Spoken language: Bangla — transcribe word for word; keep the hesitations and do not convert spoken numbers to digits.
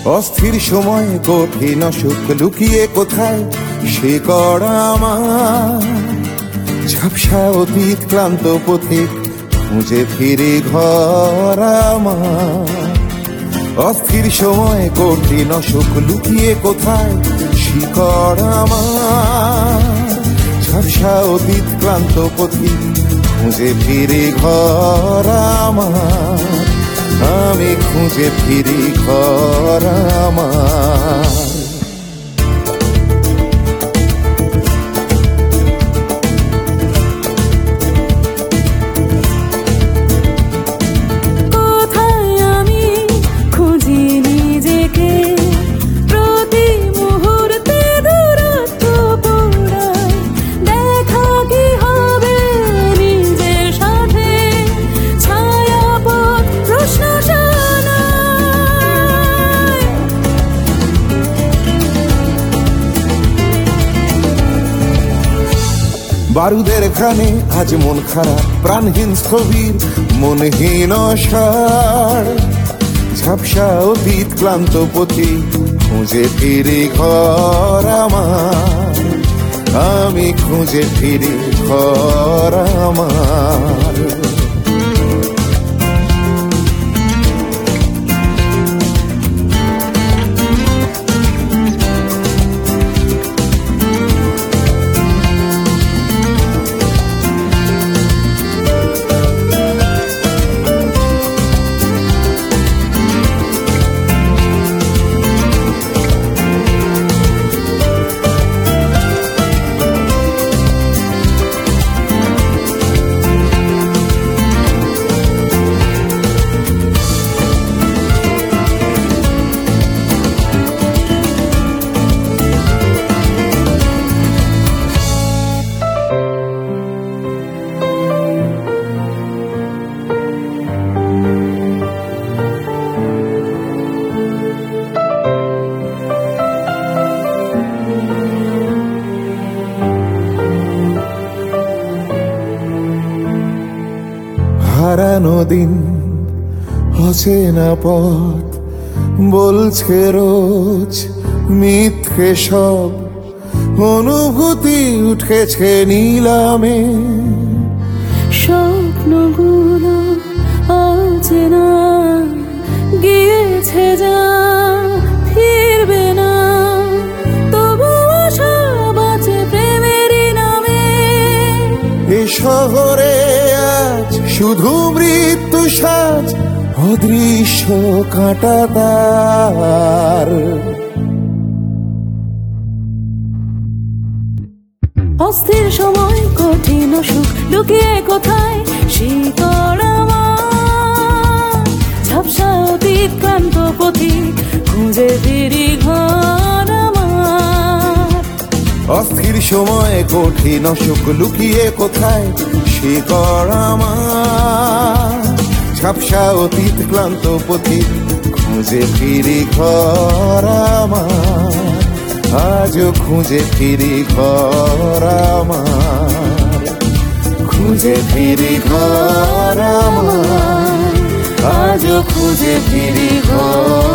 অস্থির সময় কঠিন সুখ লুকিয়ে কোথায় শিকড় আমার, ঝাপসা অতীত ক্লান্ত পথিক খুঁজে ফিরে ঘর আমার। অস্থির সময় কঠিন সুখ লুকিয়ে কোথায় শিকড় আমার, ঝাপসা অতীত ক্লান্ত পথিক খুঁজে ফিরে ঘর আমার। আমি খুঁজে ফিরি ঘর আমার। বারুদের ঘ্রাণে আজ মন খারাপ, প্রাণহীন স্থবির মনহীন সার, ঝাপসা অতীত ক্লান্ত পথি খুঁজে ফিরি ঘর আমার। আমি খুঁজে ফিরি ঘর আমার। হারানো দিন অচেনা পথ বলছে রোজ মিথ্যে সব অনুভূতি উঠেছে নিলামে। স্বপ্নগুলো অচেনা গিয়েছে যা ফিরবে না, তবু আশা বাঁচে প্রেমেরই নামে। এ শহরে আজ শুধু মৃত্যু সাজ, অদৃশ্য কাঁটাতার। অস্থির সময় কঠিন সুখ লুকিয়ে কোথায় শিকড় আমার, ঝাপসা অতীত ক্লান্ত পথিক খুঁজে ফিরি ঘর আমার। অস্থির সময় কঠিন সুখ লুকিয়ে কোথায় শিকড় আমার, ঝাপসা অতীত ক্লান্ত পথিক খুঁজে ফিরি ঘর আমার। আজও খুঁজে ফিরি ঘর আমার, খুঁজে ফিরি ঘর আমার। আজও খুঁজে ফিরি ঘর।